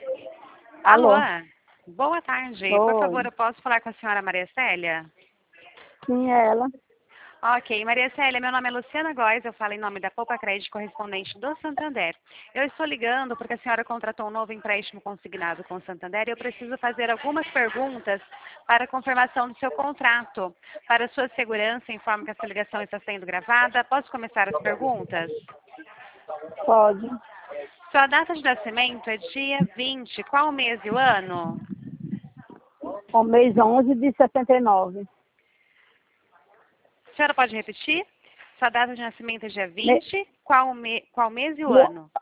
Alô? Alô, boa tarde. Por Oi. favor, eu posso falar com a senhora Maria Célia? Sim, é ela. Ok, Maria Célia, meu nome é Luciana Góes, eu falo em nome da Poupa Crédito correspondente do Santander. Eu estou ligando porque a senhora contratou um novo empréstimo consignado com o Santander e eu preciso fazer algumas perguntas para a confirmação do seu contrato. Para sua segurança, informo que essa ligação está sendo gravada. Posso começar as perguntas? Pode. Sua data de nascimento é dia 20. Qual o mês e o ano? O mês 11 de 69. A senhora pode repetir? Sua data de nascimento é dia Me, 20. Qual mês e o no, ano?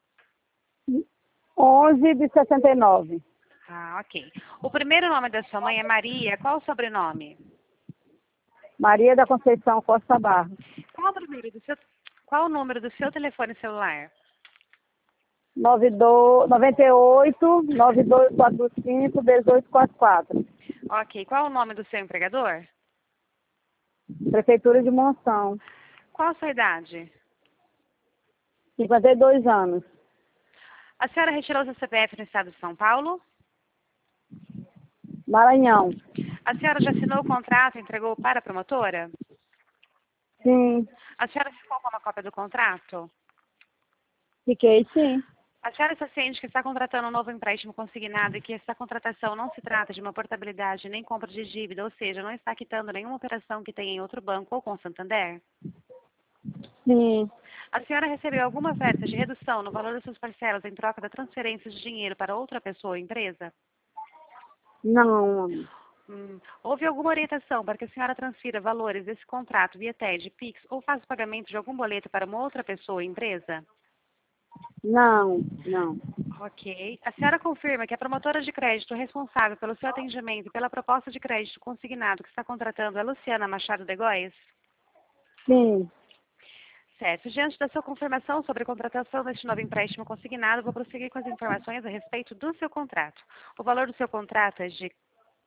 11 de 69. Ah, ok. O primeiro nome da sua mãe é Maria. Qual o sobrenome? Maria da Conceição Costa Barros. Qual o número do seu, qual o número do seu telefone celular? 98 9245 1844. Ok. Qual o nome do seu empregador? Prefeitura de Monção. Qual a sua idade? 52 anos. A senhora retirou seu CPF no estado de São Paulo? Maranhão. A senhora já assinou o contrato e entregou para a promotora? Sim. A senhora ficou com uma cópia do contrato? Fiquei, sim. A senhora está ciente que está contratando um novo empréstimo consignado e que essa contratação não se trata de uma portabilidade nem compra de dívida, ou seja, não está quitando nenhuma operação que tenha em outro banco ou com o Santander? Sim. A senhora recebeu alguma oferta de redução no valor das suas parcelas em troca da transferência de dinheiro para outra pessoa ou empresa? Não. Houve alguma orientação para que a senhora transfira valores desse contrato via TED, Pix ou faça o pagamento de algum boleto para uma outra pessoa ou empresa? Não. Não. Ok. A senhora confirma que a promotora de crédito responsável pelo seu atendimento e pela proposta de crédito consignado que está contratando é Luciana Machado de Góes? Sim. Certo. Diante da sua confirmação sobre a contratação deste novo empréstimo consignado, vou prosseguir com as informações a respeito do seu contrato. O valor do seu contrato é de R$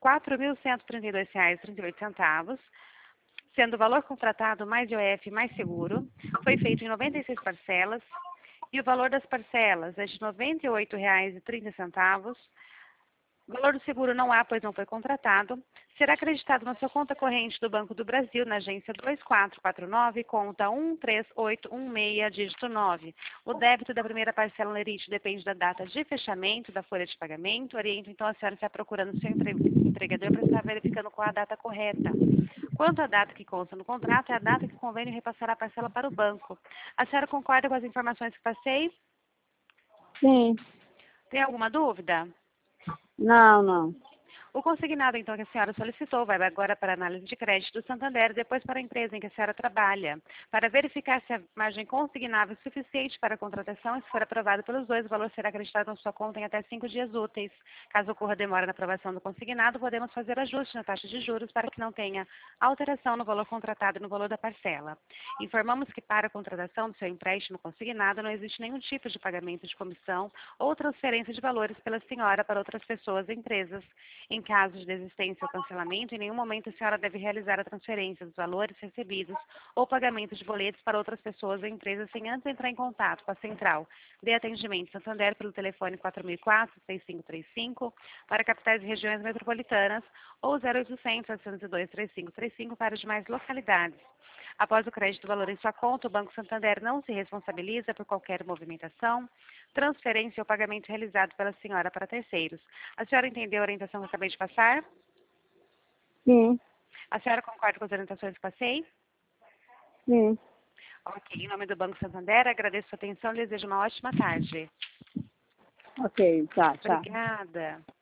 4.132,38, sendo o valor contratado mais IOF mais seguro. Foi feito em 96 parcelas e o valor das parcelas é de R$ 98,30. O valor do seguro não há, pois não foi contratado. Será acreditado na sua conta corrente do Banco do Brasil, na agência 2449, conta 13816, dígito 9. O débito da primeira parcela no lerite depende da data de fechamento da folha de pagamento. Oriento, então, a senhora está procurando o seu empregador para estar verificando qual a data correta. Quanto à data que consta no contrato, é a data que o convênio repassará a parcela para o banco. A senhora concorda com as informações que passei? Sim. Tem alguma dúvida? Não, não. O consignado, então, que a senhora solicitou vai agora para a análise de crédito do Santander, depois para a empresa em que a senhora trabalha, para verificar se a margem consignável é suficiente para a contratação e, se for aprovado pelos dois, o valor será acreditado na sua conta em até 5 dias úteis. Caso ocorra demora na aprovação do consignado, podemos fazer ajuste na taxa de juros para que não tenha alteração no valor contratado e no valor da parcela. Informamos que para a contratação do seu empréstimo consignado não existe nenhum tipo de pagamento de comissão ou transferência de valores pela senhora para outras pessoas e empresas. Em caso de desistência ou cancelamento, em nenhum momento a senhora deve realizar a transferência dos valores recebidos ou pagamento de boletos para outras pessoas ou empresas sem antes entrar em contato com a central de atendimento Santander pelo telefone 4004-6535 para capitais e regiões metropolitanas ou 0800-802-3535 para as demais localidades. Após o crédito do valor em sua conta, o Banco Santander não se responsabiliza por qualquer movimentação, transferência ou pagamento realizado pela senhora para terceiros. A senhora entendeu a orientação que eu acabei de passar? Sim. A senhora concorda com as orientações que passei? Sim. Ok. Em nome do Banco Santander, agradeço a sua atenção e desejo uma ótima tarde. Ok, tá, tá. Obrigada.